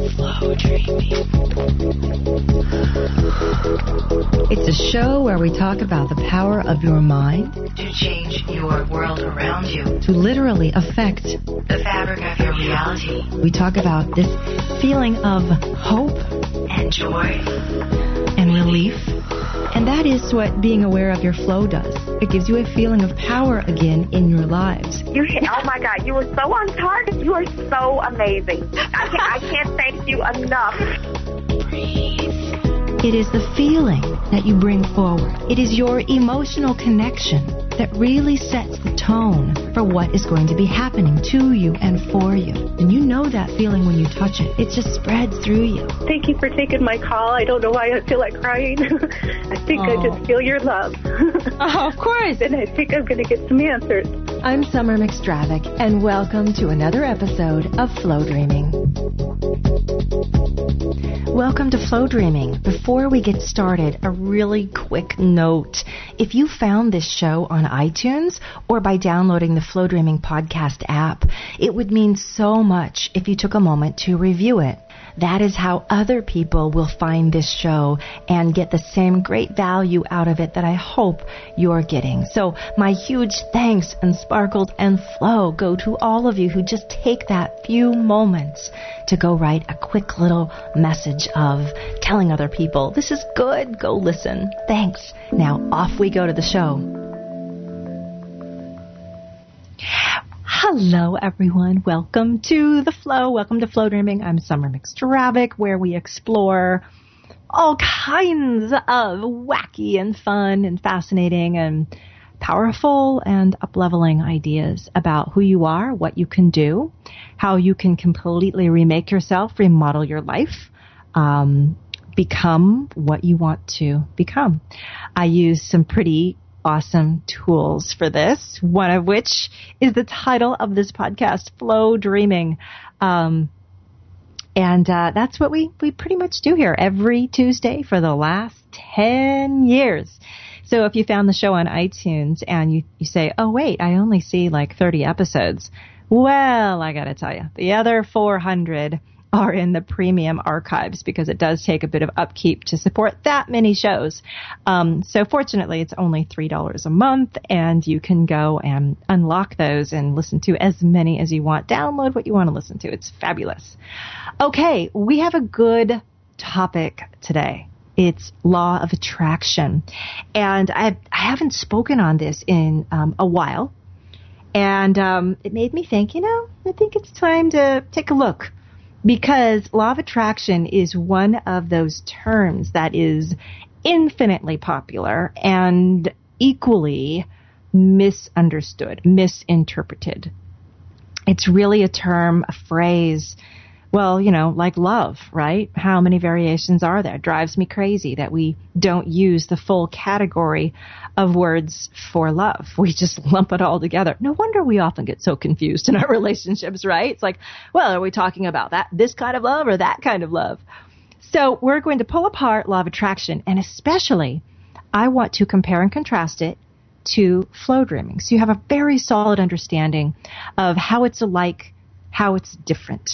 Flow Dreaming. It's a show where we talk about the power of your mind to change your world around you, to literally affect the fabric of your reality. We talk about this feeling of hope and joy and relief. And that is what being aware of your flow does. It gives you a feeling of power again in your lives. Oh my God, you were so on target. You are so amazing. I can't thank you enough. Breathe. It is the feeling that you bring forward. It is your emotional connection that really sets the tone for what is going to be happening to you and for you. And you know that feeling when you touch it. It just spreads through you. Thank you for taking my call. I don't know why I feel like crying. I think I just feel your love. Oh, of course. And I think I'm going to get some answers. I'm Summer McStravick, and welcome to another episode of Flow Dreaming. Welcome to Flow Dreaming. Before we get started, a really quick note. If you found this show on iTunes or by downloading the Flow Dreaming podcast app, it would mean so much if you took a moment to review it. That is how other people will find this show and get the same great value out of it that I hope you're getting. So my huge thanks and sparkles and flow go to all of you who just take that few moments to go write a quick little message of telling other people, this is good, go listen. Thanks. Now off we go to the show. Hello, everyone. Welcome to The Flow. Welcome to Flow Dreaming. I'm Summer McStravick, where we explore all kinds of wacky and fun and fascinating and powerful and up-leveling ideas about who you are, what you can do, how you can completely remake yourself, remodel your life, become what you want to become. I use some pretty awesome tools for this, one of which is the title of this podcast, Flow Dreaming. And that's what we pretty much do here every Tuesday for the last 10 years. So if you found the show on iTunes and you say, oh, wait, I only see like 30 episodes. Well, I got to tell you, the other 400 are in the premium archives because it does take a bit of upkeep to support that many shows. So fortunately, it's only $3 a month, and you can go and unlock those and listen to as many as you want. Download what you want to listen to. It's fabulous. Okay, we have a good topic today. It's law of attraction. And I haven't spoken on this in a while. And it made me think, I think it's time to take a look. Because law of attraction is one of those terms that is infinitely popular and equally misunderstood, misinterpreted. It's really a term, a phrase, well, like love, right? How many variations are there? It drives me crazy that we don't use the full category of words for love. We just lump it all together. No wonder we often get so confused in our relationships, right? It's like, well, are we talking about this kind of love or that kind of love? So we're going to pull apart law of attraction, and especially I want to compare and contrast it to flow dreaming. So you have a very solid understanding of how it's alike, how it's different.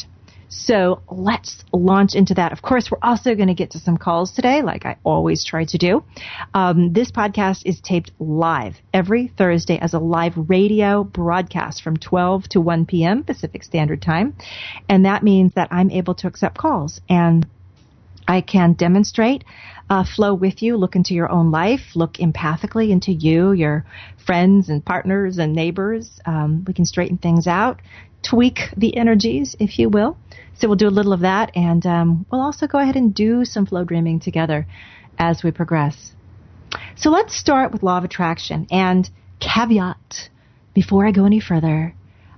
So let's launch into that. Of course, we're also going to get to some calls today, like I always try to do. This podcast is taped live every Thursday as a live radio broadcast from 12 to 1 p.m. Pacific Standard Time. And that means that I'm able to accept calls, and I can demonstrate flow with you, look into your own life, look empathically into you, your friends and partners and neighbors. We can straighten things out, tweak the energies, if you will. So we'll do a little of that, and we'll also go ahead and do some flow dreaming together as we progress. So let's start with law of attraction. And caveat, before I go any further,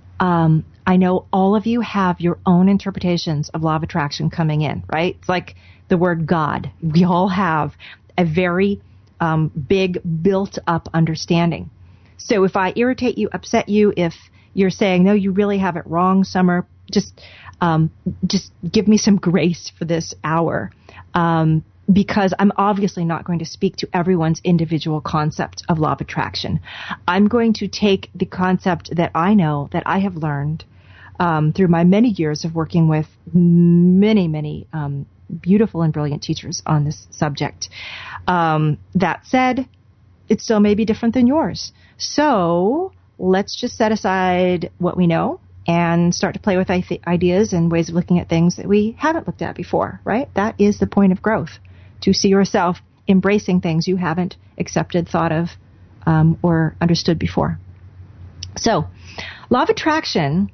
I know all of you have your own interpretations of law of attraction coming in, right? It's like the word God. We all have a very big built-up understanding. So if I irritate you, upset you, if you're saying, no, you really have it wrong, Summer, just give me some grace for this hour, because I'm obviously not going to speak to everyone's individual concept of law of attraction. I'm going to take the concept that I know, that I have learned, through my many years of working with many beautiful and brilliant teachers on this subject. That said, it still may be different than yours. So let's just set aside what we know and start to play with ideas and ways of looking at things that we haven't looked at before, right? That is the point of growth, to see yourself embracing things you haven't accepted, thought of, or understood before. So, law of attraction,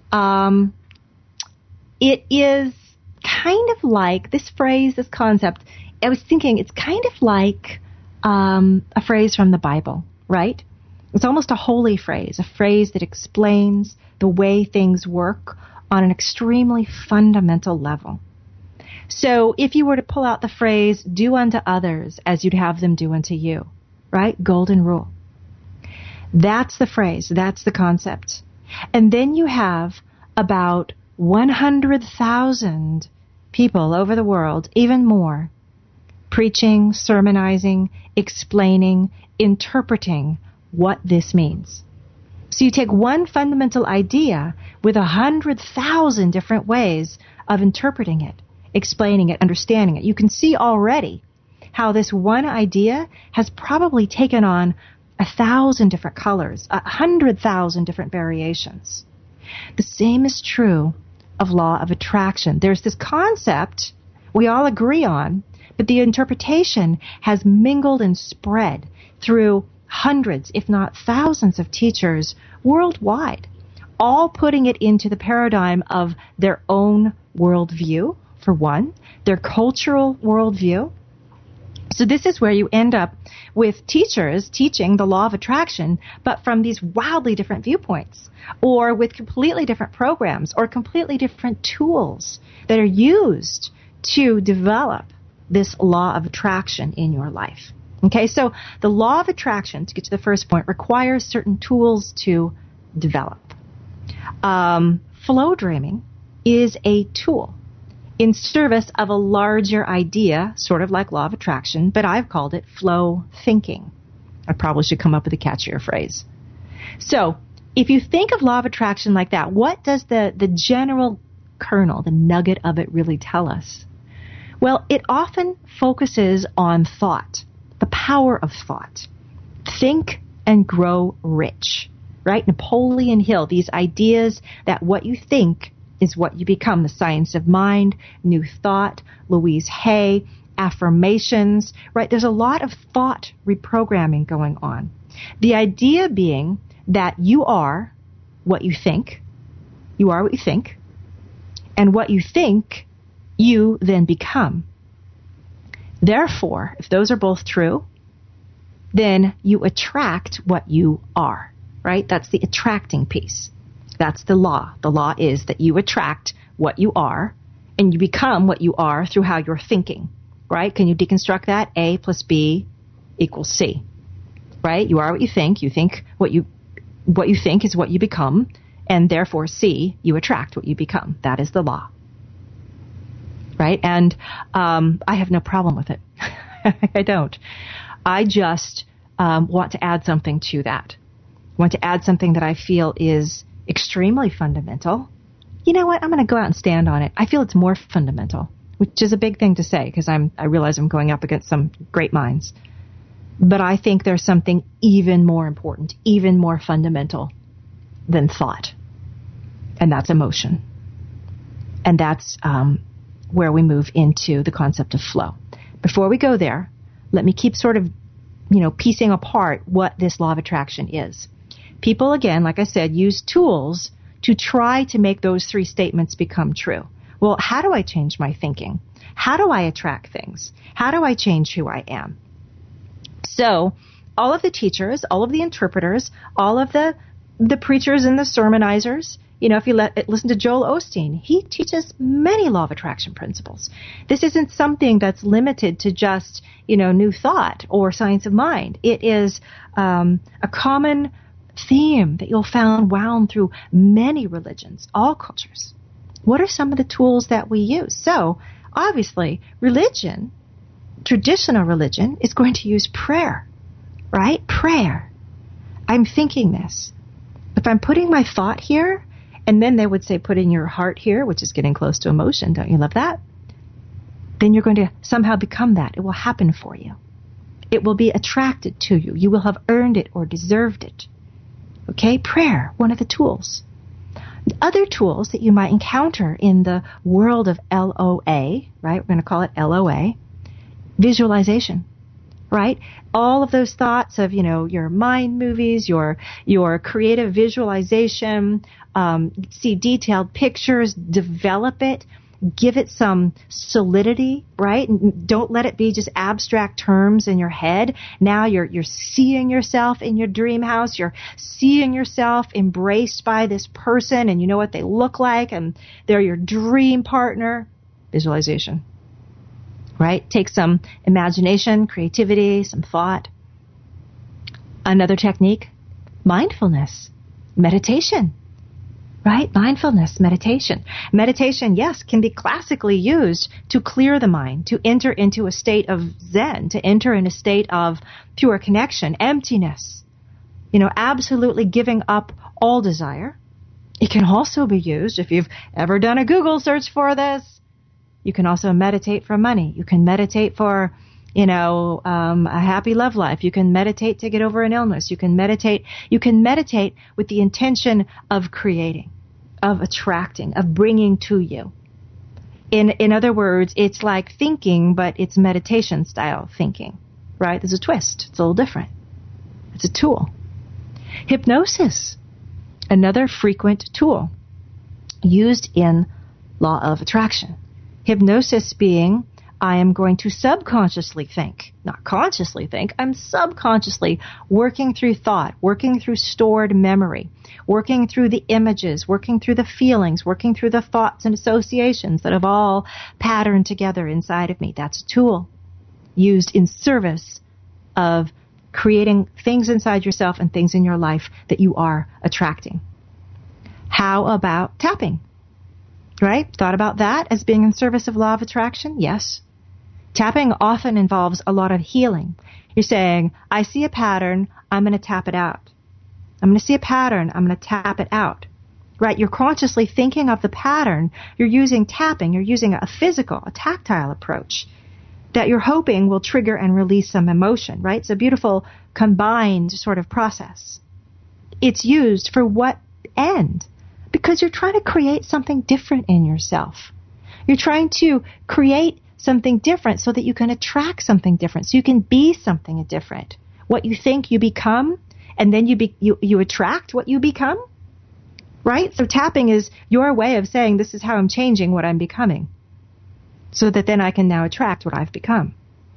it is kind of like this phrase, this concept. I was thinking it's kind of like a phrase from the Bible, right? It's almost a holy phrase, a phrase that explains the way things work on an extremely fundamental level. So if you were to pull out the phrase, do unto others as you'd have them do unto you, right? Golden rule. That's the phrase. That's the concept. And then you have about 100,000 people over the world, even more, preaching, sermonizing, explaining, interpreting what this means. So you take one fundamental idea with 100,000 different ways of interpreting it, explaining it, understanding it. You can see already how this one idea has probably taken on 1,000 different colors, 100,000 different variations. The same is true of law of attraction. There's this concept we all agree on, but the interpretation has mingled and spread through hundreds, if not thousands of teachers worldwide, all putting it into the paradigm of their own worldview, for one, their cultural worldview. So this is where you end up with teachers teaching the law of attraction, but from these wildly different viewpoints, or with completely different programs or completely different tools that are used to develop this law of attraction in your life. Okay, so the law of attraction, to get to the first point, requires certain tools to develop. Flow dreaming is a tool in service of a larger idea, sort of like law of attraction, but I've called it flow thinking. I probably should come up with a catchier phrase. So, if you think of law of attraction like that, what does the general kernel, the nugget of it really tell us? Well, it often focuses on thought, the power of thought. Think and grow rich, right? Napoleon Hill, these ideas that what you think is what you become, the science of mind, New Thought, Louise Hay, affirmations, right? There's a lot of thought reprogramming going on. The idea being that you are what you think. You are what you think. And what you think, you then become. Therefore, if those are both true, then you attract what you are, right? That's the attracting piece. That's the law. The law is that you attract what you are, and you become what you are through how you're thinking, right? Can you deconstruct that? A plus B equals C, right? You are what you think. You think what you think is what you become, and therefore C, you attract what you become. That is the law, right? And I have no problem with it. I don't. I just want to add something to that. I want to add something that I feel is extremely fundamental. You know what? I'm going to go out and stand on it. I feel it's more fundamental, which is a big thing to say because I realize I'm going up against some great minds. But I think there's something even more important, even more fundamental than thought. And that's emotion. And that's where we move into the concept of flow. Before we go there, let me keep sort of, piecing apart what this law of attraction is. People, again, like I said, use tools to try to make those three statements become true. Well, how do I change my thinking? How do I attract things? How do I change who I am? So all of the teachers, all of the interpreters, all of the preachers and the sermonizers, if you listen to Joel Osteen, he teaches many law of attraction principles. This isn't something that's limited to just, New Thought or Science of Mind. It is a common theme that you'll find wound through many religions, all cultures. What are some of the tools that we use? So, obviously, religion, traditional religion, is going to use prayer, right? Prayer. I'm thinking this. If I'm putting my thought here, And then they would say, put in your heart here, which is getting close to emotion. Don't you love that? Then you're going to somehow become that. It will happen for you. It will be attracted to you. You will have earned it or deserved it. Okay? Prayer, one of the tools. Other tools that you might encounter in the world of LOA, right? We're going to call it LOA. Visualization, right? All of those thoughts of, your mind movies, your creative visualization, see detailed pictures, develop it, give it some solidity, right? And don't let it be just abstract terms in your head. Now you're seeing yourself in your dream house. You're seeing yourself embraced by this person, and you know what they look like, and they're your dream partner. Visualization, right? Take some imagination, creativity, some thought. Another technique, mindfulness, meditation. Right? Mindfulness, meditation. Meditation, yes, can be classically used to clear the mind, to enter into a state of Zen, to enter in a state of pure connection, emptiness. Absolutely giving up all desire. It can also be used, if you've ever done a Google search for this, you can also meditate for money. You can meditate for, a happy love life. You can meditate to get over an illness. You can meditate with the intention of creating, of attracting, of bringing to you. In other words, it's like thinking, but it's meditation style thinking, right? There's a twist. It's a little different. It's a tool. Hypnosis, another frequent tool used in law of attraction. Hypnosis being, I am going to subconsciously think, not consciously think. I'm subconsciously working through thought, working through stored memory, working through the images, working through the feelings, working through the thoughts and associations that have all patterned together inside of me. That's a tool used in service of creating things inside yourself and things in your life that you are attracting. How about tapping? Right? Thought about that as being in service of law of attraction? Yes. Tapping often involves a lot of healing. You're saying, I see a pattern, I'm going to tap it out. I'm going to see a pattern, I'm going to tap it out. Right? You're consciously thinking of the pattern. You're using tapping. You're using a physical, a tactile approach that you're hoping will trigger and release some emotion. Right? It's a beautiful combined sort of process. It's used for what end? Because you're trying to create something different in yourself. You're trying to create something different so that you can attract something different, so you can be something different. What you think, you become, and then you attract what you become. Right? So tapping is your way of saying, this is how I'm changing what I'm becoming, so that then I can now attract what I've become.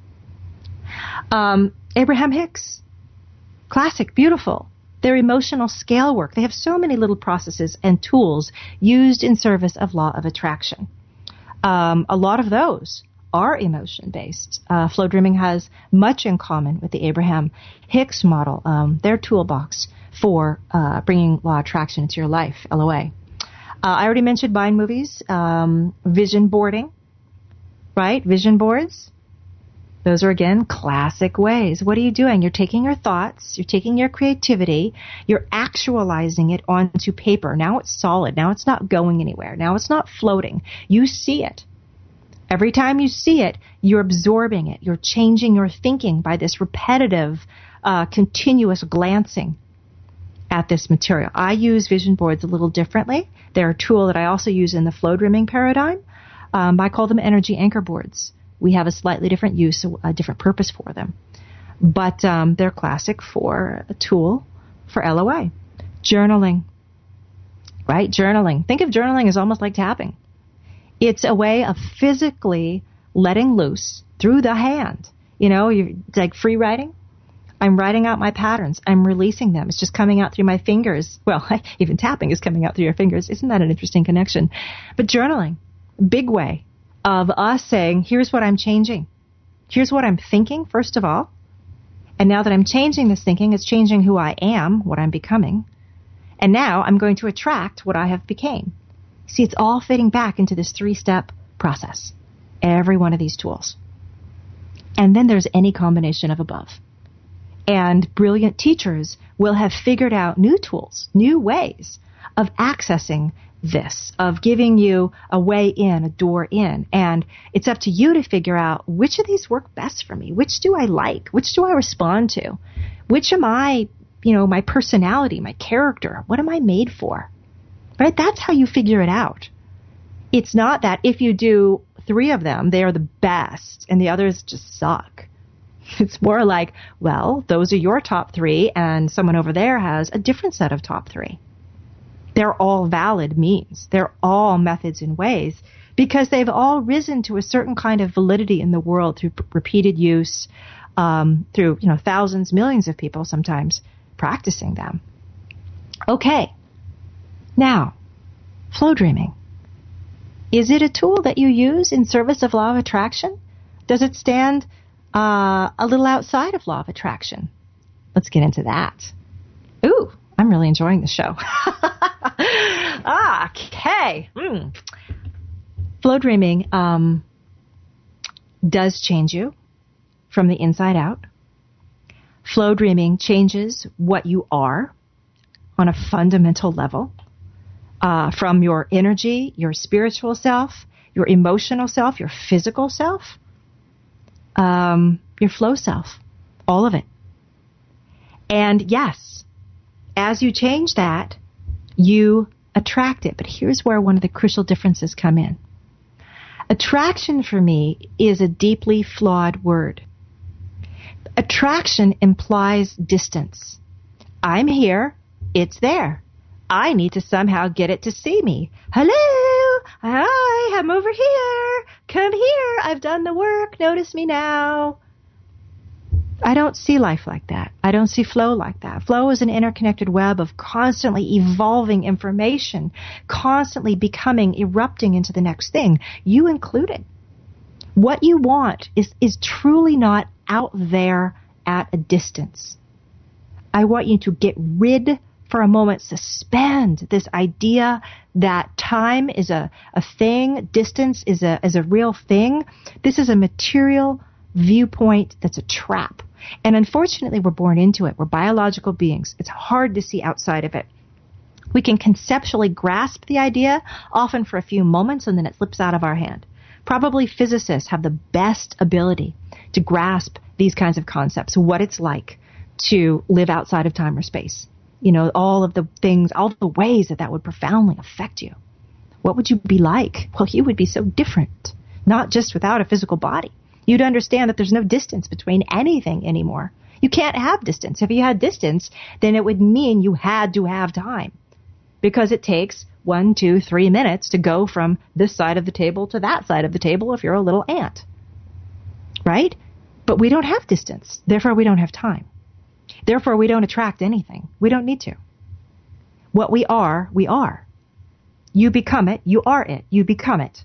Abraham Hicks, classic, beautiful. Their emotional scale work. They have so many little processes and tools used in service of law of attraction. A lot of those are emotion-based. Flow Dreaming has much in common with the Abraham Hicks model, their toolbox for bringing law of attraction into your life, LOA. I already mentioned mind movies, vision boarding, right? Vision boards. Those are, again, classic ways. What are you doing? You're taking your thoughts, you're taking your creativity, you're actualizing it onto paper. Now it's solid. Now it's not going anywhere. Now it's not floating. You see it. Every time you see it, you're absorbing it. You're changing your thinking by this repetitive, continuous glancing at this material. I use vision boards a little differently. They're a tool that I also use in the flow dreaming paradigm. I call them energy anchor boards. We have a slightly different use, a different purpose for them. But they're classic for a tool for LOA. Journaling, right? Journaling. Think of journaling as almost like tapping. It's a way of physically letting loose through the hand. It's like free writing. I'm writing out my patterns. I'm releasing them. It's just coming out through my fingers. Well, even tapping is coming out through your fingers. Isn't that an interesting connection? But journaling, big way of us saying, here's what I'm changing. Here's what I'm thinking, first of all. And now that I'm changing this thinking, it's changing who I am, what I'm becoming. And now I'm going to attract what I have became. See, it's all fitting back into this 3-step process. Every one of these tools. And then there's any combination of above. And brilliant teachers will have figured out new tools, new ways of accessing this, of giving you a way in, a door in. And it's up to you to figure out which of these work best for me. Which do I like? Which do I respond to? Which am I, my personality, my character? What am I made for? Right? That's how you figure it out. It's not that if you do 3 of them, they are the best and the others just suck. It's more like, well, those are your top 3 and someone over there has a different set of top 3. They're all valid means. They're all methods and ways because they've all risen to a certain kind of validity in the world through repeated use, through, thousands, millions of people sometimes practicing them. Okay. Now, flow dreaming. Is it a tool that you use in service of law of attraction? Does it stand a little outside of law of attraction? Let's get into that. Ooh, I'm really enjoying the show. Okay. Flow dreaming does change you from the inside out. Flow dreaming changes what you are on a fundamental level, from your energy, your spiritual self, your emotional self, your physical self, your flow self, all of it. And yes, as you change that, you attract it. But here's where one of the crucial differences come in. Attraction for me is a deeply flawed word. Attraction implies distance. I'm here, it's there. I need to somehow get it to see me. Hello, hi, I'm over here. Come here, I've done the work, notice me now. I don't see life like that. I don't see flow like that. Flow is an interconnected web of constantly evolving information, constantly becoming, erupting into the next thing, you included. What you want is truly not out there at a distance. I want you to get rid, for a moment, suspend this idea that time is a thing, distance is a real thing. This is a material viewpoint that's a trap. And unfortunately, we're born into it. We're biological beings. It's hard to see outside of it. We can conceptually grasp the idea, often for a few moments, and then it slips out of our hand. Probably physicists have the best ability to grasp these kinds of concepts, what it's like to live outside of time or space. All of the things, all the ways that would profoundly affect you. What would you be like? Well, you would be so different, not just without a physical body. You'd understand that there's no distance between anything anymore. You can't have distance. If you had distance, then it would mean you had to have time. Because it takes 1, 2, 3 minutes to go from this side of the table to that side of the table if you're a little ant. Right? But we don't have distance. Therefore, we don't have time. Therefore, we don't attract anything. We don't need to. What we are, we are. You become it, you are it. You become it.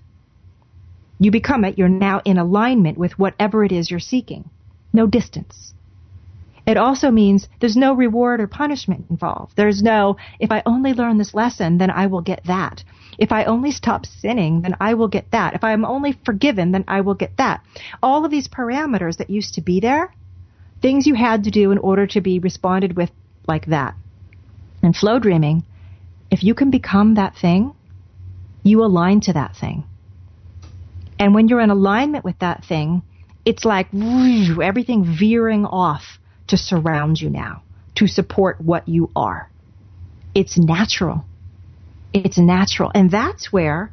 You become it, you're now in alignment with whatever it is you're seeking. No distance. It also means there's no reward or punishment involved. There's no, if I only learn this lesson, then I will get that. If I only stop sinning, then I will get that. If I'm only forgiven, then I will get that. All of these parameters that used to be there, things you had to do in order to be responded with like that. And flow dreaming, if you can become that thing, you align to that thing. And when you're in alignment with that thing, it's like everything veering off to surround you now, to support what you are. It's natural. It's natural. And that's where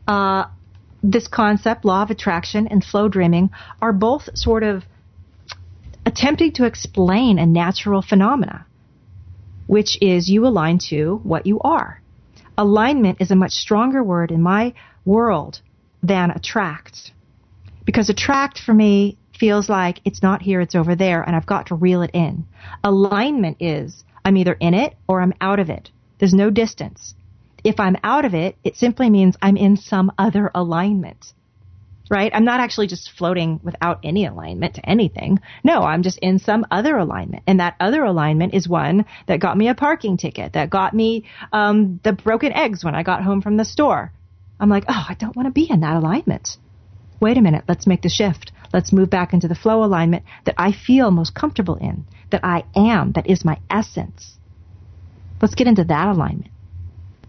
this concept, law of attraction and flow dreaming, are both sort of attempting to explain a natural phenomena, which is you align to what you are. Alignment is a much stronger word in my world than attract. Because attract for me feels like it's not here, it's over there, and I've got to reel it in. Alignment is I'm either in it or I'm out of it. There's no distance. If I'm out of it, it simply means I'm in some other alignment. Right? I'm not actually just floating without any alignment to anything. No, I'm just in some other alignment. And that other alignment is one that got me a parking ticket, that got me the broken eggs when I got home from the store. I'm like, oh, I don't want to be in that alignment. Wait a minute, let's make the shift. Let's move back into the flow alignment that I feel most comfortable in, that I am, that is my essence. Let's get into that alignment.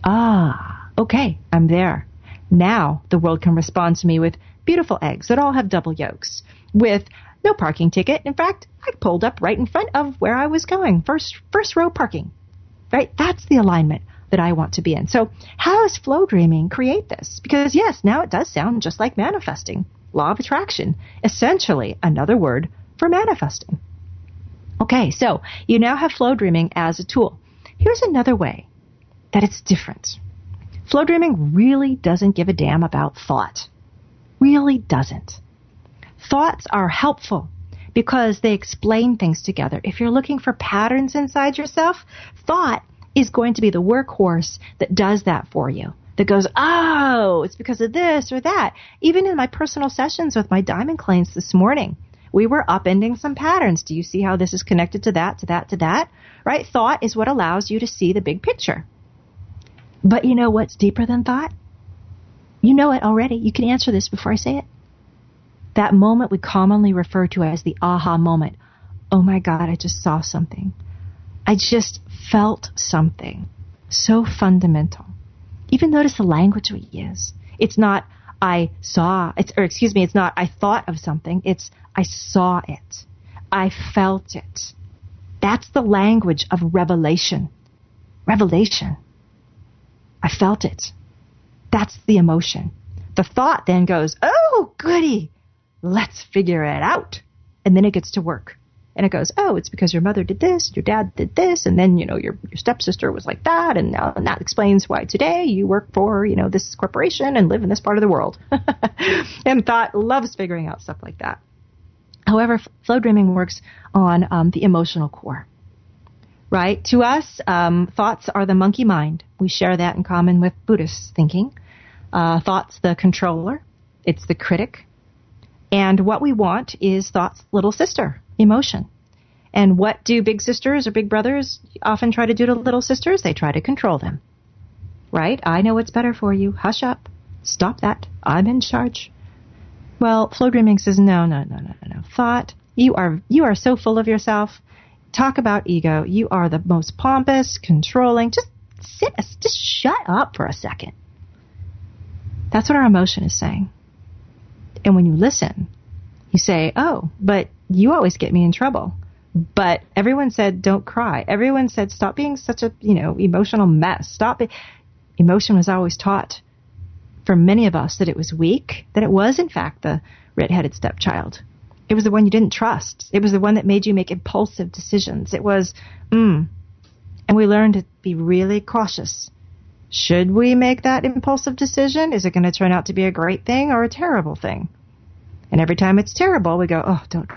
Okay, I'm there. Now the world can respond to me with beautiful eggs that all have double yolks, with no parking ticket. In fact, I pulled up right in front of where I was going. First row parking. Right? That's the alignment that I want to be in. So how does flow dreaming create this? Because yes, now it does sound just like manifesting. Law of attraction, essentially another word for manifesting. Okay, so you now have flow dreaming as a tool. Here's another way that it's different. Flow dreaming really doesn't give a damn about thought. Really doesn't. Thoughts are helpful because they explain things together. If you're looking for patterns inside yourself, thought is going to be the workhorse that does that for you. That goes, oh, it's because of this or that. Even in my personal sessions with my diamond clients this morning, we were upending some patterns. Do you see how this is connected to that, to that, to that? Right? Thought is what allows you to see the big picture. But you know what's deeper than thought? You know it already. You can answer this before I say it. That moment we commonly refer to as the aha moment. Oh my God, I just saw something. I just felt something so fundamental. Even notice the language we use. It's not it's not I thought of something. It's I saw it. I felt it. That's the language of revelation. Revelation. I felt it. That's the emotion. The thought then goes, oh, goody. Let's figure it out. And then it gets to work. And it goes, oh, it's because your mother did this, your dad did this, and then, your stepsister was like that, and that explains why today you work for, this corporation and live in this part of the world. And thought loves figuring out stuff like that. However, flow dreaming works on the emotional core. Right? To us, thoughts are the monkey mind. We share that in common with Buddhist thinking. Thought's the controller. It's the critic. And what we want is thought's little sister, emotion. And what do big sisters or big brothers often try to do to little sisters? They try to control them. Right? I know what's better for you. Hush up. Stop that. I'm in charge. Well, flow dreaming says, no. Thought, you are so full of yourself. Talk about ego. You are the most pompous, controlling. Just shut up for a second. That's what our emotion is saying. And when you listen, you say, oh, but you always get me in trouble. But everyone said, don't cry. Everyone said, stop being such a, emotional mess. Stop it. Emotion was always taught for many of us that it was weak, that it was, in fact, the red-headed stepchild. It was the one you didn't trust. It was the one that made you make impulsive decisions. It was, And we learned to be really cautious. Should we make that impulsive decision? Is it going to turn out to be a great thing or a terrible thing? And every time it's terrible, we go, oh, don't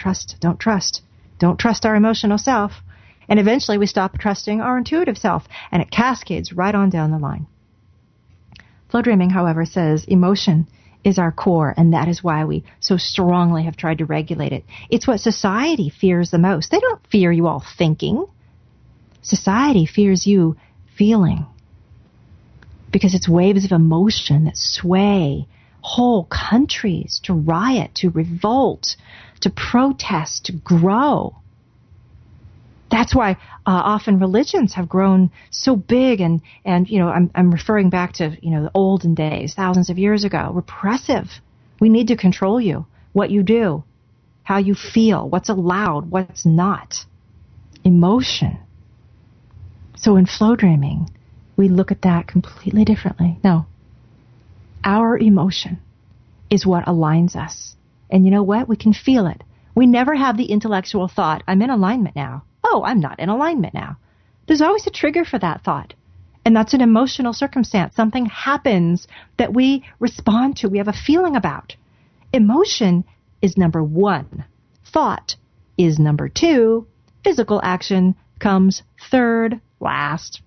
trust our emotional self. And eventually we stop trusting our intuitive self, and it cascades right on down the line. Flow dreaming, however, says emotion is our core, and that is why we so strongly have tried to regulate it. It's what society fears the most. They don't fear you all thinking. Society fears you feeling, because it's waves of emotion that sway whole countries to riot, to revolt, to protest, to grow. That's why often religions have grown so big, and I'm referring back to the olden days, thousands of years ago. Repressive. We need to control you, what you do, how you feel, what's allowed, what's not. Emotion. So in flow dreaming, we look at that completely differently. No. Our emotion is what aligns us. And you know what? We can feel it. We never have the intellectual thought, I'm in alignment now. Oh, I'm not in alignment now. There's always a trigger for that thought. And that's an emotional circumstance. Something happens that we respond to, we have a feeling about. Emotion is number one. Thought is number two. Physical action comes third, last.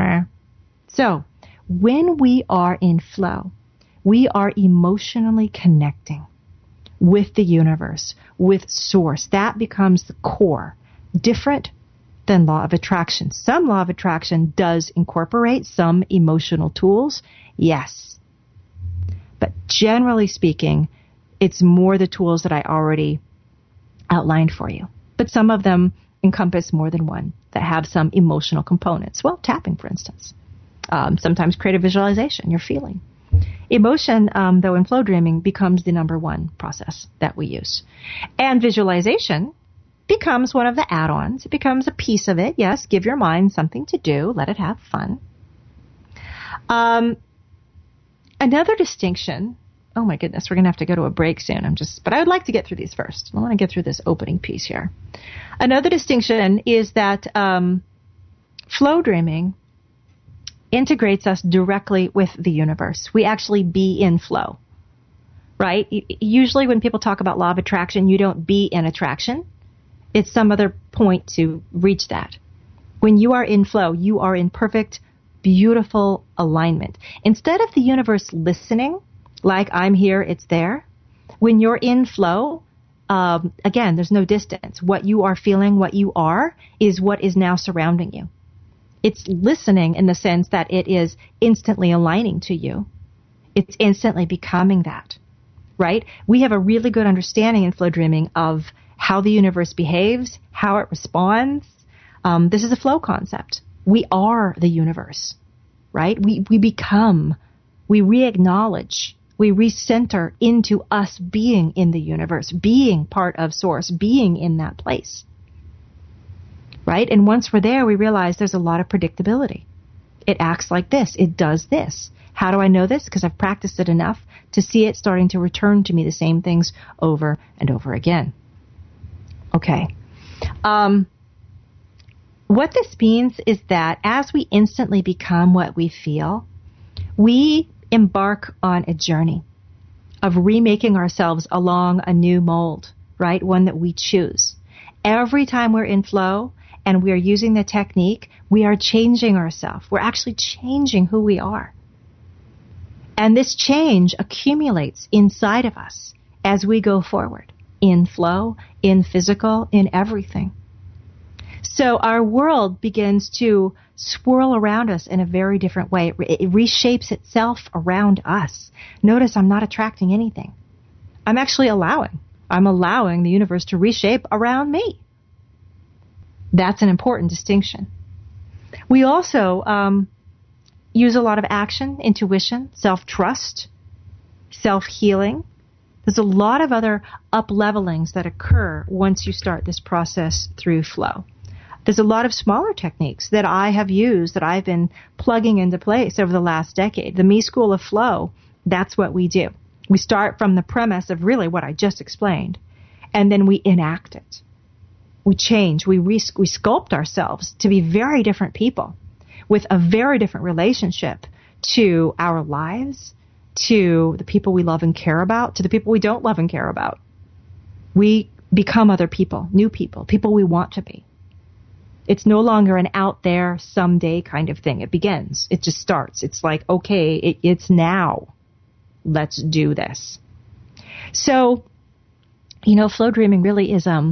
So, when we are in flow, we are emotionally connecting with the universe, with source. That becomes the core. Different than law of attraction. Some law of attraction does incorporate some emotional tools, yes. But generally speaking, it's more the tools that I already outlined for you. But some of them encompass more than one that have some emotional components. Well, tapping, for instance. Sometimes creative visualization, you're feeling. Emotion, though, in flow dreaming becomes the number one process that we use. And visualization becomes one of the add-ons. It becomes a piece of it. Yes, give your mind something to do. Let it have fun. Another distinction, oh my goodness, we're going to have to go to a break soon. But I would like to get through these first. I want to get through this opening piece here. Another distinction is that flow dreaming integrates us directly with the universe. We actually be in flow, right? Usually when people talk about law of attraction, you don't be in attraction. It's some other point to reach that. When you are in flow, you are in perfect, beautiful alignment. Instead of the universe listening, like I'm here, it's there, when you're in flow, again, there's no distance. What you are feeling, what you are, is what is now surrounding you. It's listening in the sense that it is instantly aligning to you. It's instantly becoming that, right? We have a really good understanding in flow dreaming of how the universe behaves, how it responds. This is a flow concept. We are the universe, right? We become, we re-acknowledge, we recenter into us being in the universe, being part of source, being in that place. Right? And once we're there, we realize there's a lot of predictability. It acts like this. It does this. How do I know this? Because I've practiced it enough to see it starting to return to me the same things over and over again. Okay. What this means is that as we instantly become what we feel, we embark on a journey of remaking ourselves along a new mold, right? One that we choose. Every time we're in flow, and we are using the technique, we are changing ourselves. We're actually changing who we are. And this change accumulates inside of us as we go forward, in flow, in physical, in everything. So our world begins to swirl around us in a very different way. It reshapes itself around us. Notice I'm not attracting anything. I'm actually allowing. I'm allowing the universe to reshape around me. That's an important distinction. We also use a lot of action, intuition, self-trust, self-healing. There's a lot of other up-levelings that occur once you start this process through flow. There's a lot of smaller techniques that I have used that I've been plugging into place over the last decade. The Me School of Flow, that's what we do. We start from the premise of really what I just explained, and then we enact it. We change, we sculpt ourselves to be very different people with a very different relationship to our lives, to the people we love and care about, to the people we don't love and care about. We become other people, new people, people we want to be. It's no longer an out there someday kind of thing. It begins. It just starts. It's like, okay, it's now. Let's do this. So, flow dreaming really is a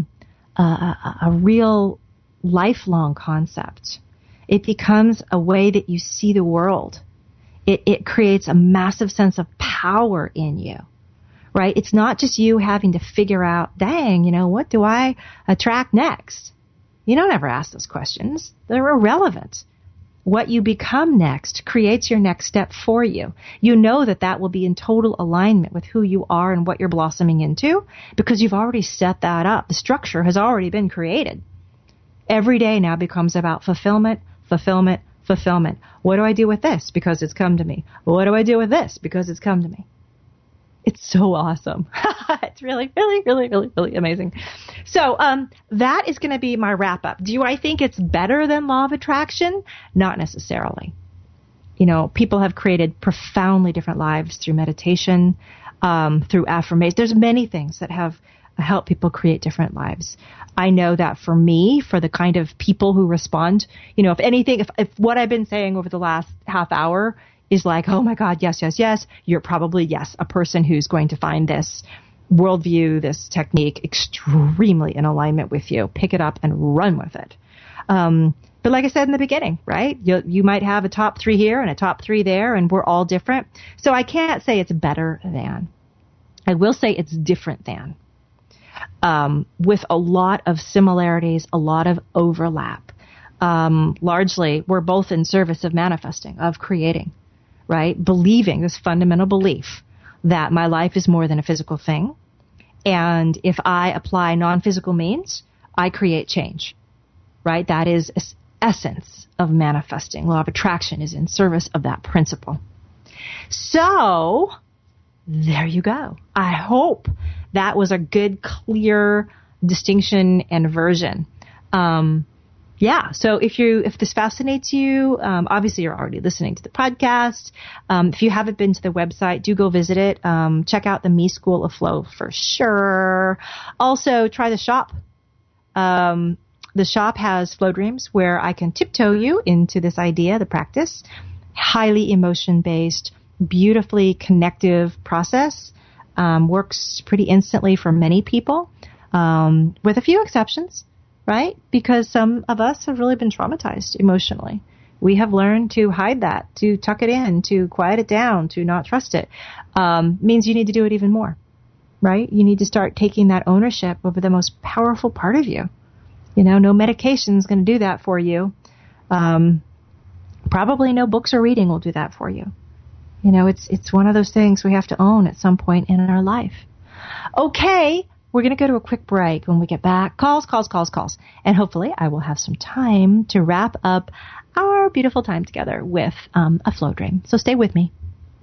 real lifelong concept. It becomes a way that you see the world. It creates a massive sense of power in you, right? It's not just you having to figure out, dang, what do I attract next? You don't ever ask those questions. They're irrelevant. What you become next creates your next step for you. You know that will be in total alignment with who you are and what you're blossoming into because you've already set that up. The structure has already been created. Every day now becomes about fulfillment, fulfillment, fulfillment. What do I do with this? Because it's come to me. What do I do with this? Because it's come to me. It's so awesome. It's really, really, really, really, really amazing. So that is going to be my wrap up. Do I think it's better than law of attraction? Not necessarily. People have created profoundly different lives through meditation, through affirmation. There's many things that have helped people create different lives. I know that for me, for the kind of people who respond, if anything, if what I've been saying over the last half hour is like, oh my God, yes, yes, yes, you're probably, yes, a person who's going to find this worldview, this technique extremely in alignment with you. Pick it up and run with it. But like I said in the beginning, right, you might have a top 3 here and a top 3 there, and we're all different. So I can't say it's better than. I will say it's different than. With a lot of similarities, a lot of overlap. largely, we're both in service of manifesting, of creating, right? Believing this fundamental belief that my life is more than a physical thing. And if I apply non-physical means, I create change, right? That is essence of manifesting. Law of attraction is in service of that principle. So there you go. I hope that was a good, clear distinction and version. So if this fascinates you, obviously you're already listening to the podcast. If you haven't been to the website, do go visit it. Check out the Me School of Flow for sure. Also, try the shop. The shop has Flow Dreams where I can tiptoe you into this idea, the practice. Highly emotion-based, beautifully connective process. Works pretty instantly for many people, with a few exceptions, right? Because some of us have really been traumatized emotionally. We have learned to hide that, to tuck it in, to quiet it down, to not trust it. Means you need to do it even more, right? You need to start taking that ownership over the most powerful part of you. No medication is going to do that for you. Probably no books or reading will do that for you. It's one of those things we have to own at some point in our life. Okay, we're going to go to a quick break. When we get back, calls. And hopefully I will have some time to wrap up our beautiful time together with a flow dream. So stay with me.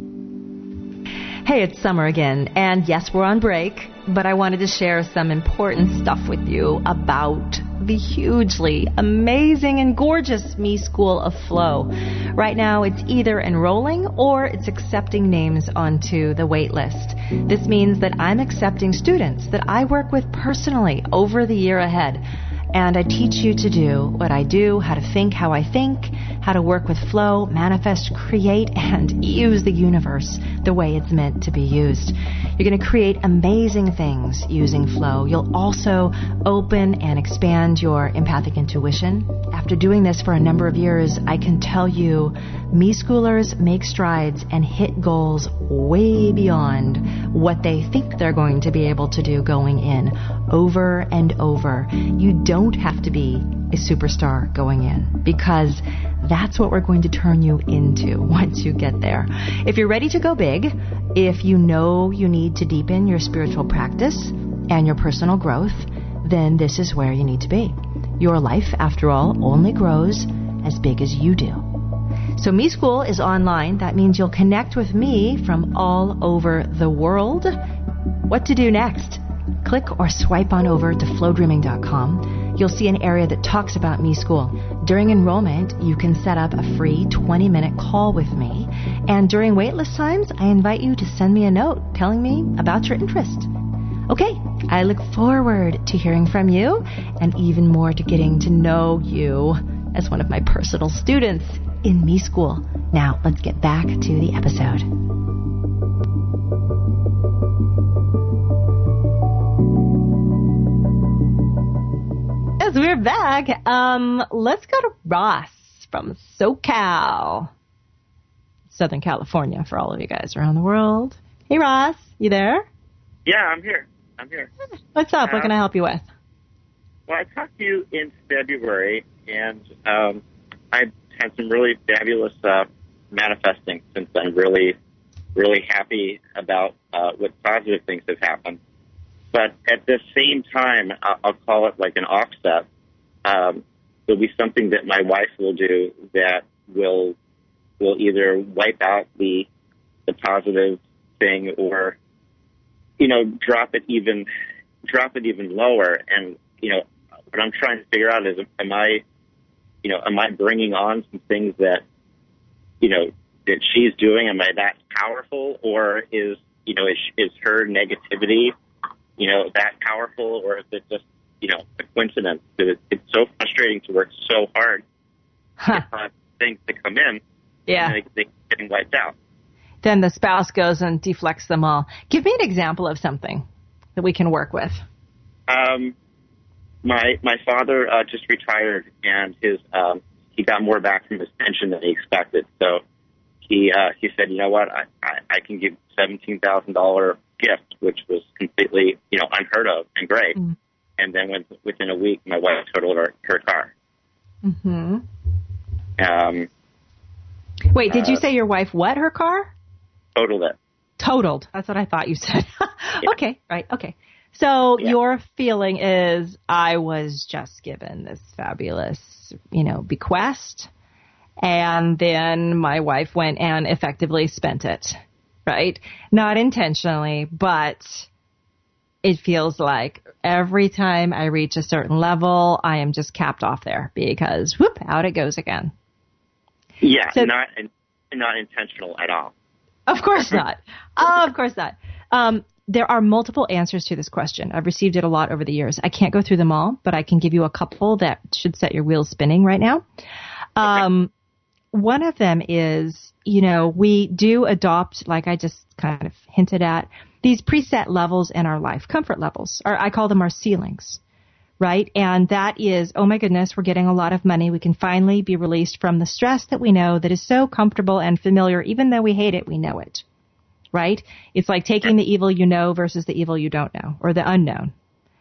Hey, it's Summer again. And yes, we're on break, but I wanted to share some important stuff with you about the hugely amazing and gorgeous Me School of Flow. Right now, it's either enrolling or it's accepting names onto the wait list. This means that I'm accepting students that I work with personally over the year ahead. And I teach you to do what I do, how to think how I think, how to work with flow, manifest, create, and use the universe the way it's meant to be used. You're going to create amazing things using flow. You'll also open and expand your empathic intuition. After doing this for a number of years, I can tell you Me Schoolers make strides and hit goals way beyond what they think they're going to be able to do going in, over and over. You don't have to be a superstar going in, because that's what we're going to turn you into once you get there. If you're ready to go big, if you know you need to deepen your spiritual practice and your personal growth, then this is where you need to be. Your life, after all, only grows as big as you do. So Me School is online. That means you'll connect with me from all over the world. What to do next? Click or swipe on over to flowdreaming.com. You'll see an area that talks about Me School. During enrollment, you can set up a free 20-minute call with me. And during waitlist times, I invite you to send me a note telling me about your interest. Okay, I look forward to hearing from you and even more to getting to know you as one of my personal students in Me School. Now, let's get back to the episode. As we're back, let's go to Ross from SoCal, Southern California, for all of you guys around the world. Hey, Ross, you there? Yeah, I'm here. What's up? What can I help you with? Well, I talked to you in February, and I had some really fabulous manifesting since I'm really, really happy about what positive things have happened. But at the same time, I'll call it like an offset. There'll be something that my wife will do that will either wipe out the positive thing or, drop it even lower. And, what I'm trying to figure out is, am I bringing on some things that she's doing? Am I that powerful, or is her negativity, that powerful, or is it just, a coincidence? Because it's so frustrating to work so hard for things to come in, and they keep getting wiped out. Then the spouse goes and deflects them all. Give me an example of something that we can work with. My father just retired, and he got more back from his pension than he expected. So he said, you know what, I can give $17,000 gift, which was completely unheard of and great. Mm. And then within a week, my wife totaled her car. Mm-hmm. Um, Wait, did you say your wife what her car? Totaled it. Totaled. That's what I thought you said. Okay, right, okay. So your feeling is I was just given this fabulous, bequest, and then my wife went and effectively spent it, right? Not intentionally, but it feels like every time I reach a certain level, I am just capped off there because whoop, out it goes again. Yeah, So, not intentional at all. Of course not. Of course not. There are multiple answers to this question. I've received it a lot over the years. I can't go through them all, but I can give you a couple that should set your wheels spinning right now. Okay. One of them is, we do adopt, like I just kind of hinted at, these preset levels in our life, comfort levels, or I call them our ceilings, right? And that is, oh my goodness, we're getting a lot of money. We can finally be released from the stress that we know that is so comfortable and familiar. Even though we hate it, we know it, right? It's like taking the evil you know versus the evil you don't know, or the unknown.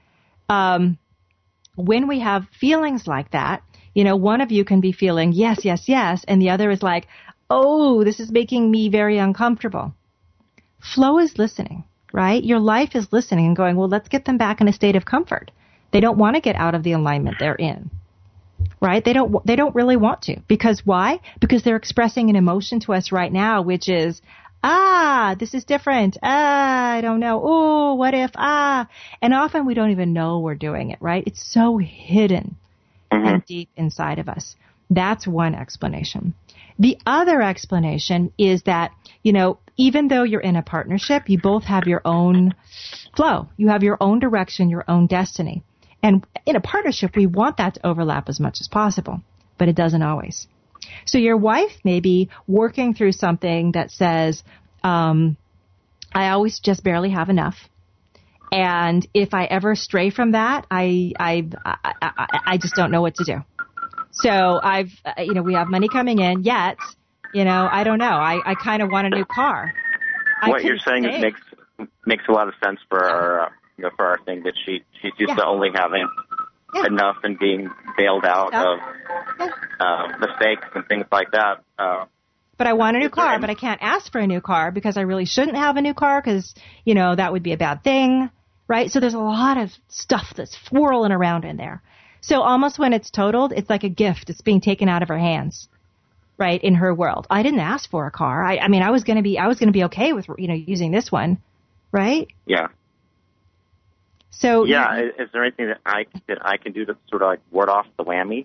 When we have feelings like that, one of you can be feeling yes, yes, yes, and the other is like, oh, this is making me very uncomfortable. Flow is listening, right? Your life is listening and going, well, let's get them back in a state of comfort. They don't want to get out of the alignment they're in, right? They don't really want to. Because why? Because they're expressing an emotion to us right now, which is, this is different. I don't know. Oh, what if, And often we don't even know we're doing it, right? It's so hidden and deep inside of us. That's one explanation. The other explanation is that, even though you're in a partnership, you both have your own flow. You have your own direction, your own destiny. And in a partnership, we want that to overlap as much as possible, but it doesn't always. So your wife may be working through something that says, I always just barely have enough. And if I ever stray from that, I just don't know what to do. So we have money coming in, yet, I don't know. I kind of want a new car. What you're saying makes a lot of sense for our thing that she's used to only having enough and being bailed out of mistakes and things like that. But I want a new car, but I can't ask for a new car because I really shouldn't have a new car because, that would be a bad thing, right? So there's a lot of stuff that's swirling around in there. So almost when it's totaled, it's like a gift. It's being taken out of her hands, right, in her world. I didn't ask for a car. I mean, I was going to be okay with, using this one, right? Yeah. So yeah, is there anything that I can do to sort of like ward off the whammy?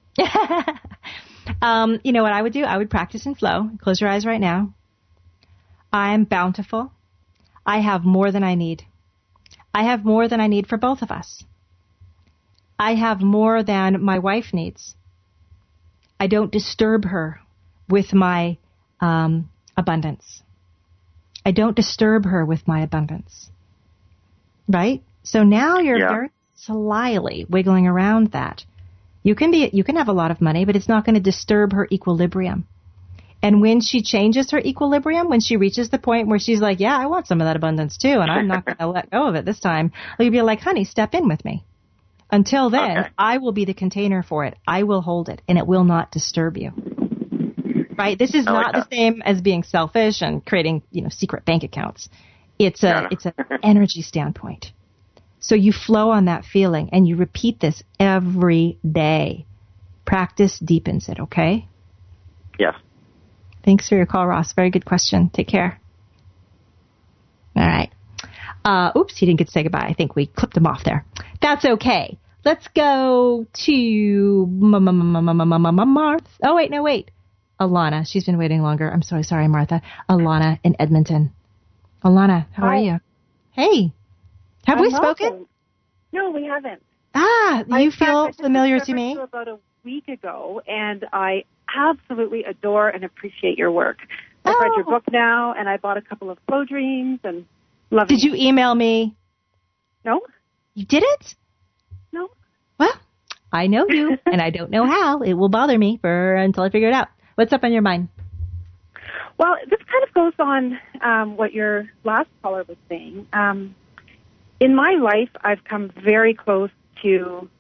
What I would do? I would practice in flow. Close your eyes right now. I am bountiful. I have more than I need. I have more than I need for both of us. I have more than my wife needs. I don't disturb her with my abundance. I don't disturb her with my abundance. Right? So now you're very slyly wiggling around that. You can have a lot of money, but it's not going to disturb her equilibrium. And when she changes her equilibrium, when she reaches the point where she's like, yeah, I want some of that abundance too, and I'm not going to let go of it this time, you'll be like, honey, step in with me. Until then, I will be the container for it. I will hold it, and it will not disturb you. Right? This is not the same as being selfish and creating, secret bank accounts. It's an energy standpoint. So you flow on that feeling, and you repeat this every day. Practice deepens it, okay? Yes. Thanks for your call, Ross. Very good question. Take care. All right. Oops, he didn't get to say goodbye. I think we clipped him off there. That's okay. Let's go to Martha. Oh, wait. Alana. She's been waiting longer. I'm so sorry, Martha. Alana in Edmonton. Alana, how are you? Hey. Have we spoken? No, we haven't. You feel familiar to me? About a week ago, and I absolutely adore and appreciate your work. I've read your book now, and I bought a couple of Flow Dreams and love it. Did you email me? No. You didn't? No. Well, I know you, and I don't know how. It will bother me until I figure it out. What's up on your mind? Well, this kind of goes on what your last caller was saying. In my life, I've come very close to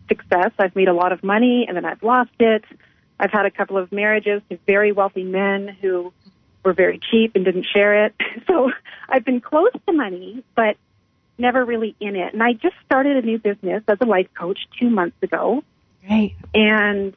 success. I've made a lot of money, and then I've lost it. I've had a couple of marriages to very wealthy men who were very cheap and didn't share it. So I've been close to money, but never really in it. And I just started a new business as a life coach 2 months ago. Right. And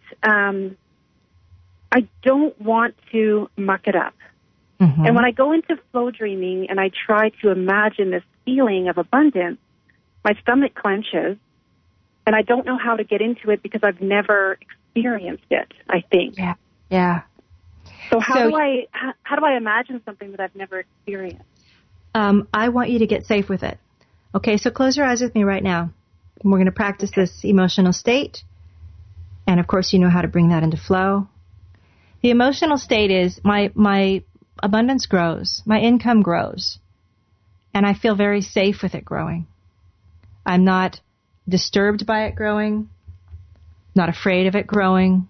I don't want to muck it up. Mm-hmm. And when I go into flow dreaming and I try to imagine this feeling of abundance, my stomach clenches, and I don't know how to get into it because I've never experienced it, I think. Yeah. Yeah. So how do I imagine something that I've never experienced? I want you to get safe with it. Okay, so close your eyes with me right now. We're going to practice this emotional state. And, of course, you know how to bring that into flow. The emotional state is my abundance grows. My income grows. And I feel very safe with it growing. I'm not disturbed by it growing. Not afraid of it growing.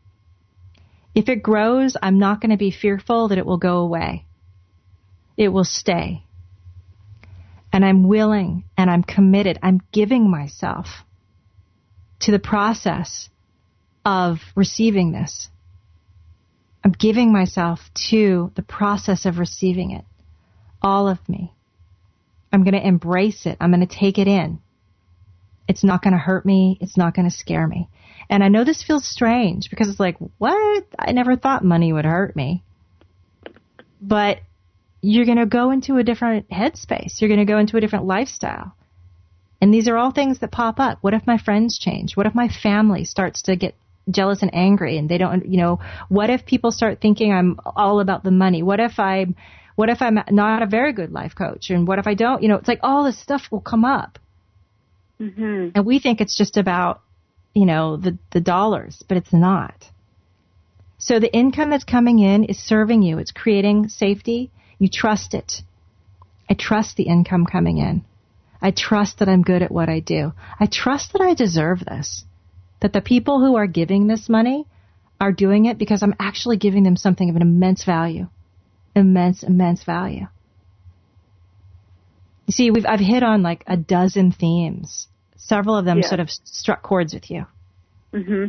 If it grows, I'm not going to be fearful that it will go away. It will stay. And I'm willing and I'm committed. I'm giving myself to the process of receiving this. I'm giving myself to the process of receiving it. All of me. I'm going to embrace it. I'm going to take it in. It's not going to hurt me. It's not going to scare me. And I know this feels strange because it's like, what? I never thought money would hurt me. But you're going to go into a different headspace. You're going to go into a different lifestyle. And these are all things that pop up. What if my friends change? What if my family starts to get jealous and angry and they don't, what if people start thinking I'm all about the money? What if I'm not a very good life coach? And what if I don't, it's like all this stuff will come up. Mm-hmm. And we think it's just about, the dollars, but it's not. So the income that's coming in is serving you. It's creating safety. You trust it. I trust the income coming in. I trust that I'm good at what I do. I trust that I deserve this. That the people who are giving this money are doing it because I'm actually giving them something of an immense value. Immense value. You see, I've hit on like a dozen themes. Several of them sort of struck chords with you. Mm-hmm.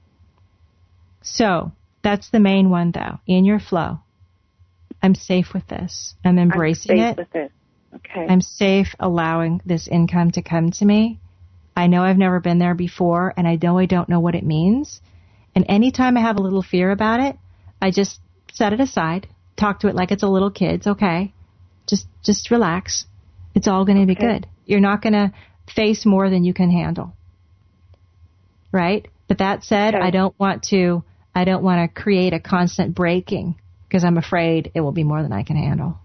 So that's the main one, though. In your flow, I'm safe with this. I'm embracing it. With it. Okay. I'm safe allowing this income to come to me. I know I've never been there before, and I know I don't know what it means. And anytime I have a little fear about it, I just set it aside, talk to it like it's a little kid. It's okay. Just relax. It's all going to be good. You're not going to face more than you can handle. Right? But that said, I don't want to create a constant breaking because I'm afraid it will be more than I can handle.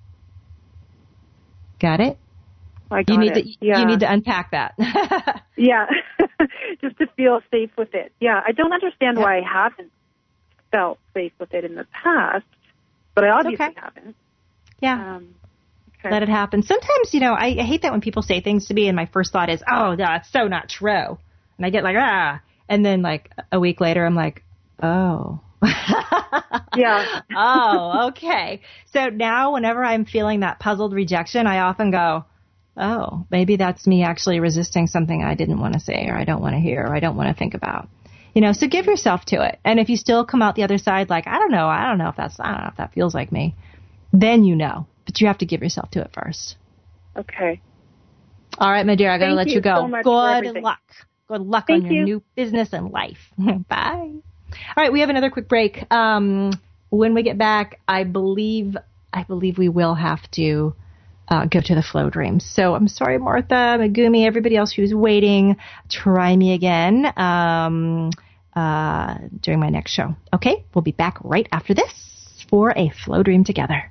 Got it? You need to unpack that. Yeah. Just to feel safe with it. Yeah. I don't understand why I haven't felt safe with it in the past, but I obviously haven't. Yeah. Let it happen. Sometimes, I hate that when people say things to me and my first thought is, oh, that's so not true. And I get like, and then like a week later, I'm like, oh. Yeah. Oh, okay. So now whenever I'm feeling that puzzled rejection, I often go, oh, maybe that's me actually resisting something I didn't want to say or I don't want to hear or I don't want to think about. So give yourself to it. And if you still come out the other side like, I don't know if that feels like me, then but you have to give yourself to it first. Okay. All right, my dear, I got to let you go. So much Good luck. Good luck on your new business and life. Bye. All right, we have another quick break. When we get back, I believe we will have to go to the flow dreams. So I'm sorry, Martha, Megumi, everybody else who's waiting. Try me again during my next show. Okay, we'll be back right after this for a flow dream together.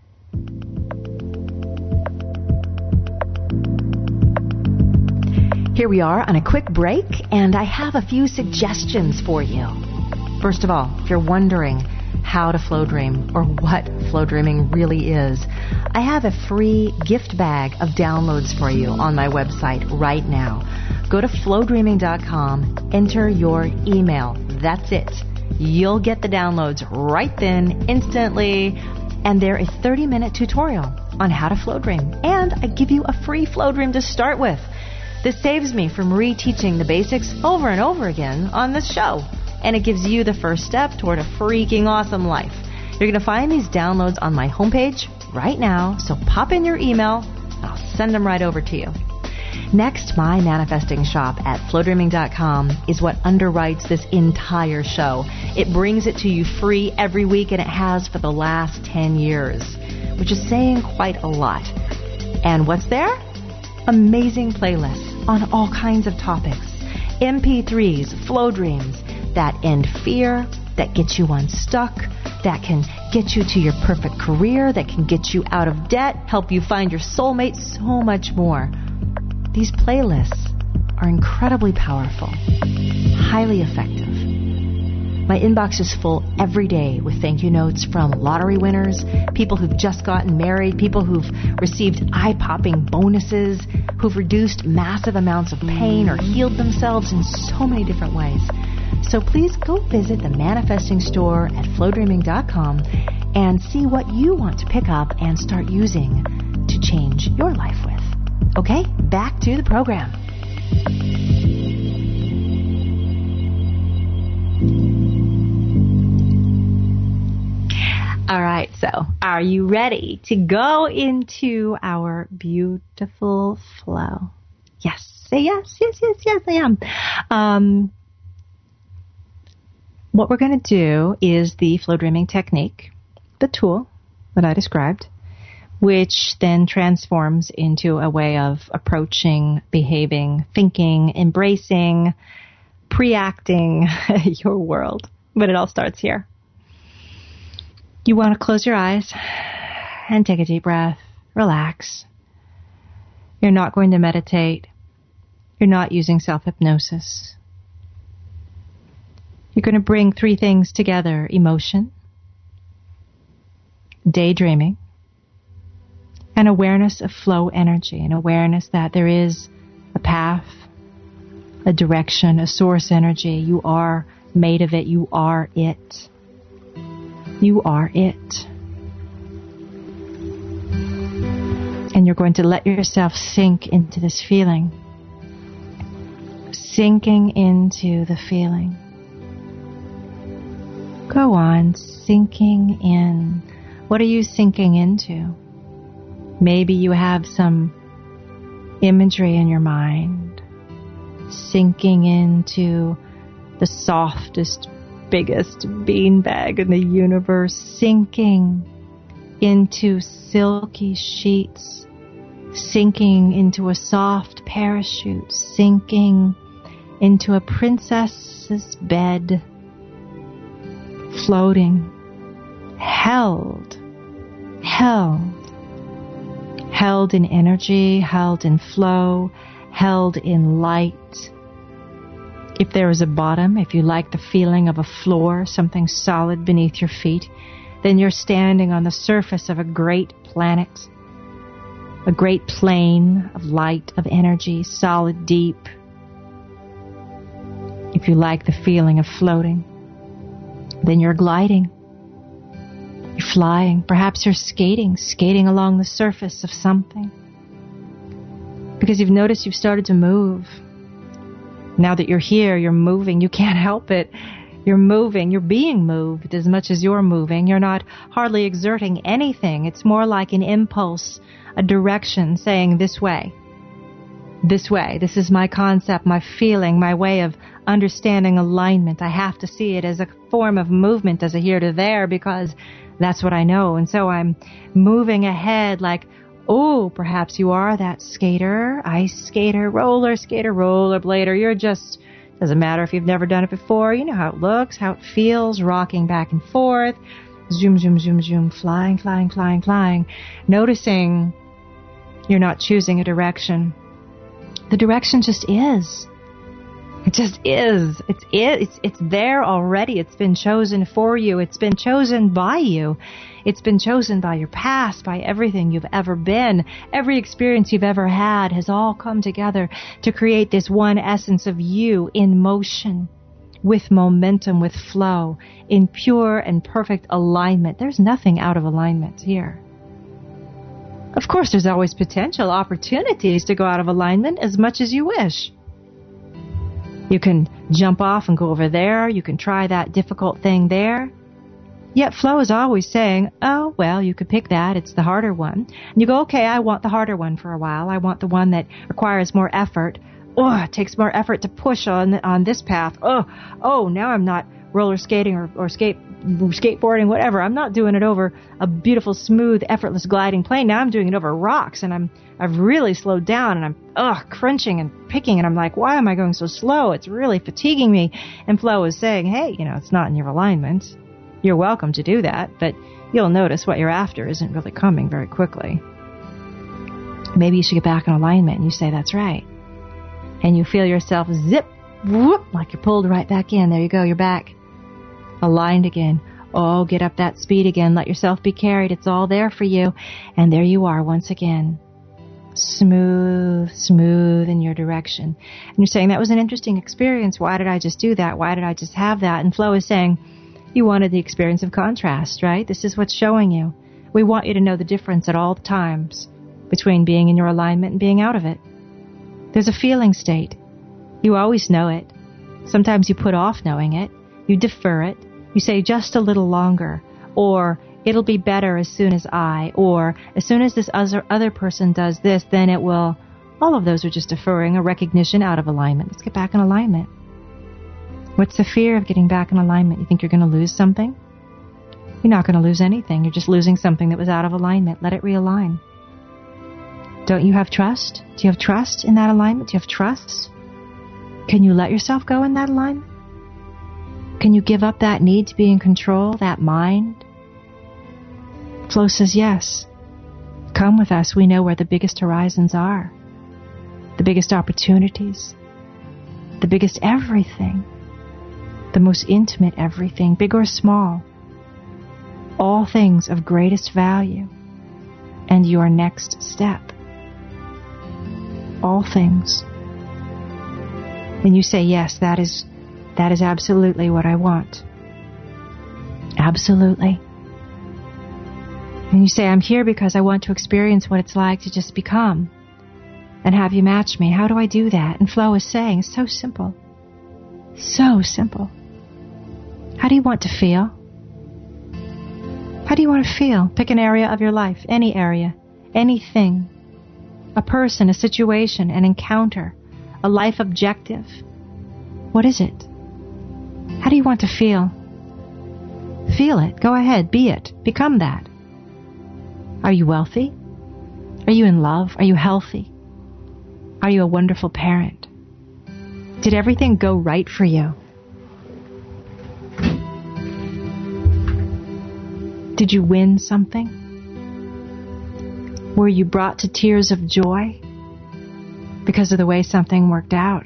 Here we are on a quick break, and I have a few suggestions for you. First of all, if you're wondering how to flow dream or what flow dreaming really is, I have a free gift bag of downloads for you on my website right now. Go to flowdreaming.com, enter your email. That's it. You'll get the downloads right then, instantly, and they're a 30-minute tutorial on how to flow dream. And I give you a free flow dream to start with. This saves me from reteaching the basics over and over again on this show. And it gives you the first step toward a freaking awesome life. You're going to find these downloads on my homepage right now, so pop in your email. I'll send them right over to you. Next, my manifesting shop at flowdreaming.com is what underwrites this entire show. It brings it to you free every week, and it has for the last 10 years, which is saying quite a lot. And what's there? Amazing playlists on all kinds of topics. MP3s, flow dreams that end fear, that get you unstuck, that can get you to your perfect career, that can get you out of debt, help you find your soulmate, so much more. These playlists are incredibly powerful, highly effective. My inbox is full every day with thank you notes from lottery winners, people who've just gotten married, people who've received eye-popping bonuses, who've reduced massive amounts of pain or healed themselves in so many different ways. So please go visit the Manifesting Store at flowdreaming.com and see what you want to pick up and start using to change your life with. Okay, back to the program. All right, so are you ready to go into our beautiful flow? Yes, say yes, yes, yes, yes, I am. What we're going to do is the flow dreaming technique, the tool that I described, which then transforms into a way of approaching, behaving, thinking, embracing, pre-acting your world. But it all starts here. You want to close your eyes and take a deep breath. Relax. You're not going to meditate. You're not using self-hypnosis. You're going to bring three things together: emotion, daydreaming, and awareness of flow energy, an awareness that there is a path, a direction, a source energy. You are made of it. You are it. You are it. And you're going to let yourself sink into this feeling. Sinking into the feeling. Go on, sinking in. What are you sinking into? Maybe you have some imagery in your mind. Sinking into the softest, biggest beanbag in the universe. Sinking into silky sheets. Sinking into a soft parachute. Sinking into a princess's bed. Floating, held in energy, held in flow, held in light. If there is a bottom, if you like the feeling of a floor, something solid beneath your feet, then you're standing on the surface of a great planet, a great plane of light, of energy, solid, deep. If you like the feeling of floating, then you're gliding. You're flying. Perhaps you're skating along the surface of something. Because you've noticed you've started to move. Now that you're here, you're moving. You can't help it. You're moving. You're being moved as much as you're moving. You're not hardly exerting anything. It's more like an impulse, a direction saying this way. This way. This is my concept, my feeling, my way of understanding alignment. I have to see it as a form of movement, as a here to there, because that's what I know. And so I'm moving ahead like, oh, perhaps you are that skater, ice skater, roller skater, rollerblader. You're just, doesn't matter if you've never done it before. You know how it looks, how it feels, rocking back and forth. Zoom, zoom, zoom, zoom, flying, flying, flying, flying. Noticing you're not choosing a direction. The direction just is. It just is. It's there already. It's been chosen for you. It's been chosen by you. It's been chosen by your past, by everything you've ever been. Every experience you've ever had has all come together to create this one essence of you in motion, with momentum, with flow, in pure and perfect alignment. There's nothing out of alignment here. Of course, there's always potential opportunities to go out of alignment as much as you wish. You can jump off and go over there. You can try that difficult thing there. Yet flow is always saying, oh, well, you could pick that. It's the harder one. And you go, okay, I want the harder one for a while. I want the one that requires more effort. Oh, it takes more effort to push on this path. Oh, now I'm not roller skating or skateboarding, whatever. I'm not doing it over a beautiful, smooth, effortless gliding plane. Now I'm doing it over rocks, and I've really slowed down, and I'm crunching and picking, and I'm like, why am I going so slow? It's really fatiguing me. And flow is saying, hey, it's not in your alignment. You're welcome to do that, but you'll notice what you're after isn't really coming very quickly. Maybe you should get back in alignment, and you say, that's right. And you feel yourself zip, whoop, like you're pulled right back in. There you go, you're back. Aligned again. Oh, get up that speed again. Let yourself be carried. It's all there for you. And there you are once again. Smooth in your direction. And you're saying, that was an interesting experience. Why did I just do that? Why did I just have that? And flow is saying, you wanted the experience of contrast, right? This is what's showing you. We want you to know the difference at all times between being in your alignment and being out of it. There's a feeling state. You always know it. Sometimes you put off knowing it. You defer it. You say just a little longer, or it'll be better as soon as or as soon as this other person does this, then it will. All of those are just deferring a recognition out of alignment. Let's get back in alignment. What's the fear of getting back in alignment? You think you're going to lose something? You're not going to lose anything. You're just losing something that was out of alignment. Let it realign. Don't you have trust? Do you have trust in that alignment? Do you have trust? Can you let yourself go in that alignment? Can you give up that need to be in control, that mind? Flow says yes. Come with us. We know where the biggest horizons are, the biggest opportunities, the biggest everything, the most intimate everything, big or small, all things of greatest value, and your next step. All things. And you say, yes, that is absolutely what I want. Absolutely. And you say, I'm here because I want to experience what it's like to just become and have you match me. How do I do that? And flow is saying, it's so simple. So simple. How do you want to feel? How do you want to feel? Pick an area of your life, any area, anything, a person, a situation, an encounter, a life objective. What is it? How do you want to feel? Feel it. Go ahead. Be it. Become that. Are you wealthy? Are you in love? Are you healthy? Are you a wonderful parent? Did everything go right for you? Did you win something? Were you brought to tears of joy because of the way something worked out?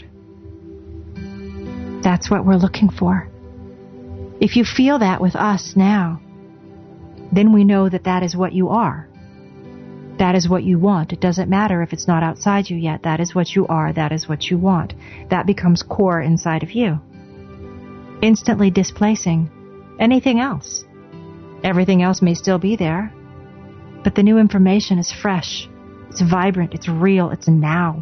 That's what we're looking for. If you feel that with us now, then we know that that is what you are. That is what you want. It doesn't matter if it's not outside you yet. That is what you are. That is what you want. That becomes core inside of you, instantly displacing anything else. Everything else may still be there, but the new information is fresh. It's vibrant. It's real. It's now.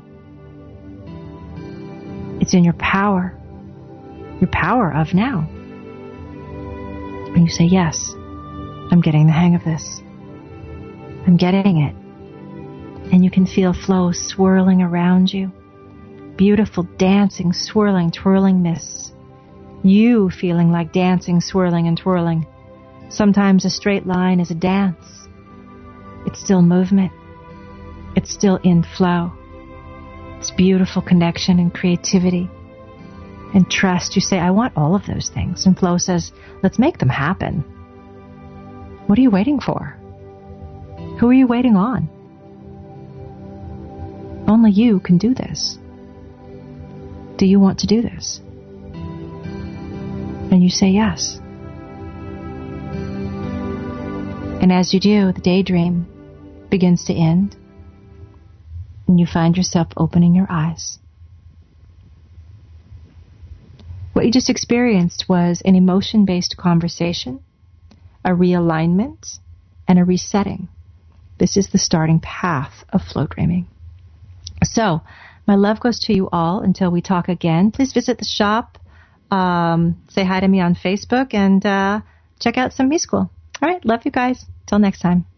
It's in your power of now. And you say, yes, I'm getting the hang of this. I'm getting it. And you can feel flow swirling around you. Beautiful, dancing, swirling, twirling mists. You feeling like dancing, swirling, and twirling. Sometimes a straight line is a dance. It's still movement. It's still in flow. It's beautiful connection and creativity and trust. You say, I want all of those things. And flow says, let's make them happen. What are you waiting for? Who are you waiting on? Only you can do this. Do you want to do this? And you say yes. And as you do, the daydream begins to end, and you find yourself opening your eyes. What you just experienced was an emotion-based conversation, a realignment, and a resetting. This is the starting path of flow dreaming. So, my love goes to you all until we talk again. Please visit the shop, say hi to me on Facebook, and check out some Me School. All right, love you guys. Till next time.